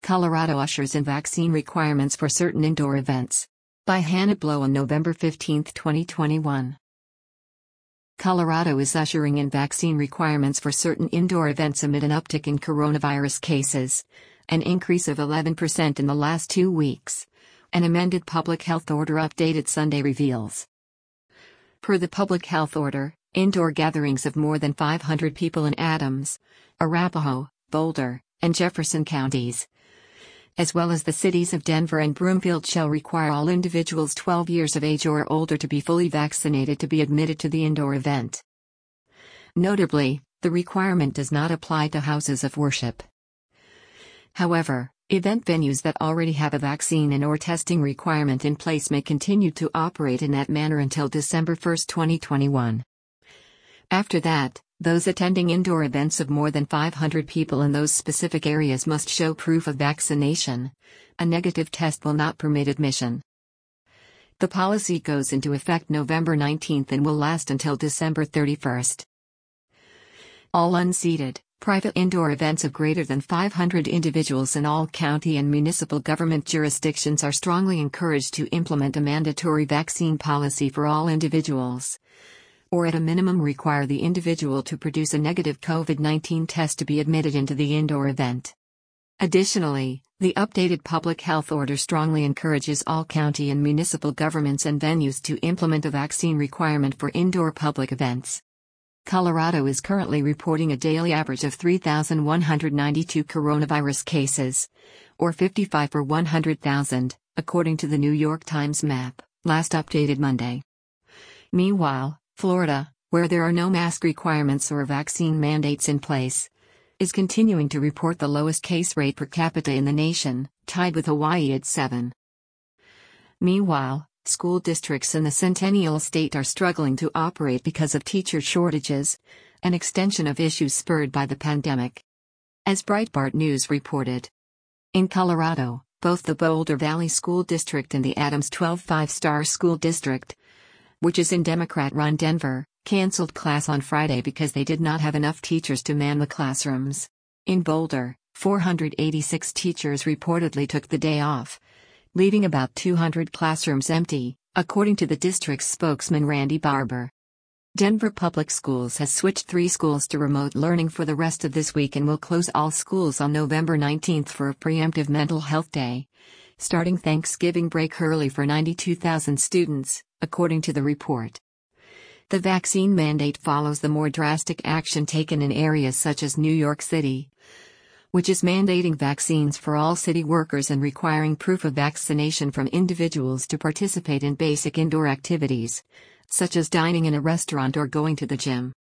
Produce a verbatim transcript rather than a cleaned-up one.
Colorado ushers in vaccine requirements for certain indoor events. By Hannah Blow on November fifteenth, twenty twenty-one. Colorado is ushering in vaccine requirements for certain indoor events amid an uptick in coronavirus cases, an increase of eleven percent in the last two weeks. An amended public health order updated Sunday reveals. Per the public health order, indoor gatherings of more than five hundred people in Adams, Arapahoe, Boulder, and Jefferson counties, as well as the cities of Denver and Broomfield, shall require all individuals twelve years of age or older to be fully vaccinated to be admitted to the indoor event. Notably, the requirement does not apply to houses of worship. However, event venues that already have a vaccine and or testing requirement in place may continue to operate in that manner until December first, twenty twenty-one. After that, those attending indoor events of more than five hundred people in those specific areas must show proof of vaccination. A negative test will not permit admission. The policy goes into effect November nineteenth and will last until December thirty-first. All unseated, private indoor events of greater than five hundred individuals in all county and municipal government jurisdictions are strongly encouraged to implement a mandatory vaccine policy for all individuals, or at a minimum require the individual to produce a negative COVID nineteen test to be admitted into the indoor event. Additionally, the updated public health order strongly encourages all county and municipal governments and venues to implement a vaccine requirement for indoor public events. Colorado is currently reporting a daily average of three thousand one hundred ninety-two coronavirus cases, or fifty-five per one hundred thousand, according to the New York Times map, last updated Monday. Meanwhile, Florida, where there are no mask requirements or vaccine mandates in place, is continuing to report the lowest case rate per capita in the nation, tied with Hawaii at seven. Meanwhile, school districts in the Centennial State are struggling to operate because of teacher shortages, an extension of issues spurred by the pandemic. As Breitbart News reported, in Colorado, both the Boulder Valley School District and the Adams twelve five-star School District, which is in Democrat-run Denver, canceled class on Friday because they did not have enough teachers to man the classrooms. In Boulder, four hundred eighty-six teachers reportedly took the day off, leaving about two hundred classrooms empty, according to the district's spokesman Randy Barber. Denver Public Schools has switched three schools to remote learning for the rest of this week and will close all schools on November nineteenth for a preemptive mental health day, starting Thanksgiving break early for ninety-two thousand students, according to the report. The vaccine mandate follows the more drastic action taken in areas such as New York City, which is mandating vaccines for all city workers and requiring proof of vaccination from individuals to participate in basic indoor activities, such as dining in a restaurant or going to the gym.